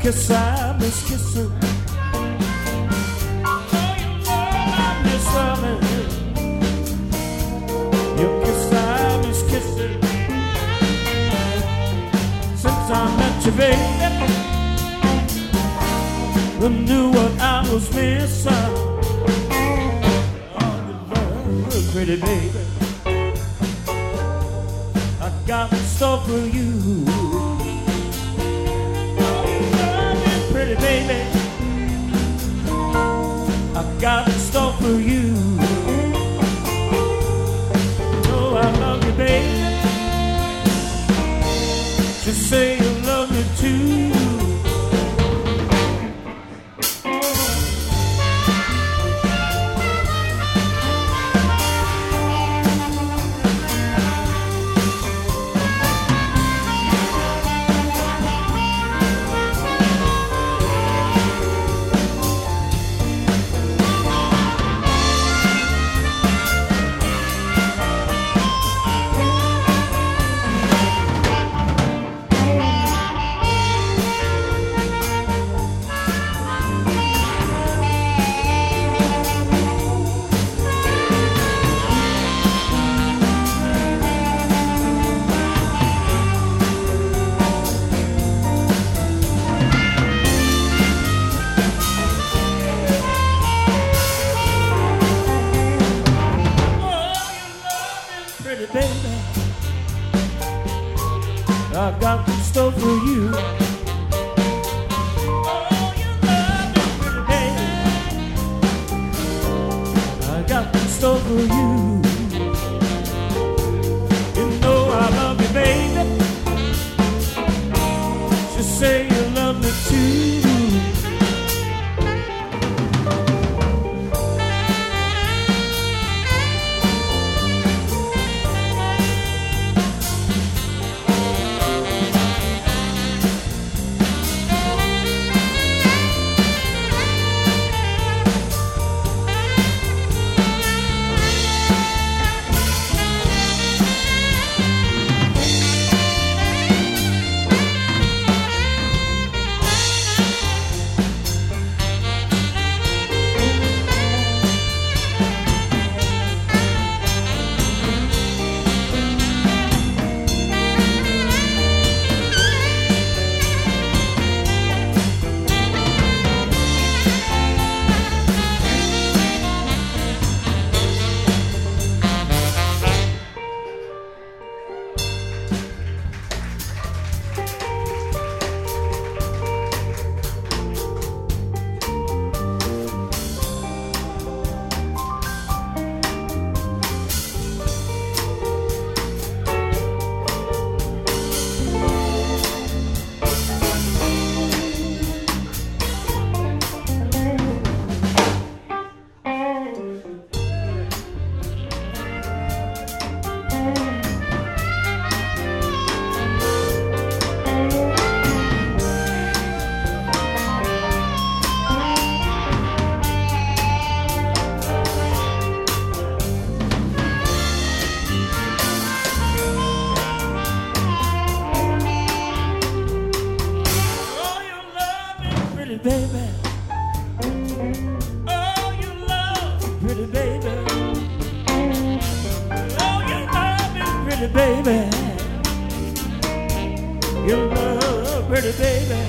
kiss, I miss kissing. Oh, your love, I miss loving. Your kiss, I miss kissing. Since I met you, baby, I knew what I was missing. Oh, your love, pretty baby, I got in store for you. Pretty baby, I got in store for you. Oh, I love you, baby. Just say you love me too. Baby, I got in store for you. Oh, you love me, pretty baby, I got in store for you. You know I love you, baby. Just say you love me too. Baby, oh, you love me, pretty baby. Oh, you love me, pretty baby. You love, pretty baby.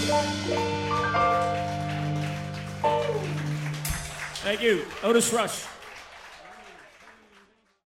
Thank you, Otis Rush.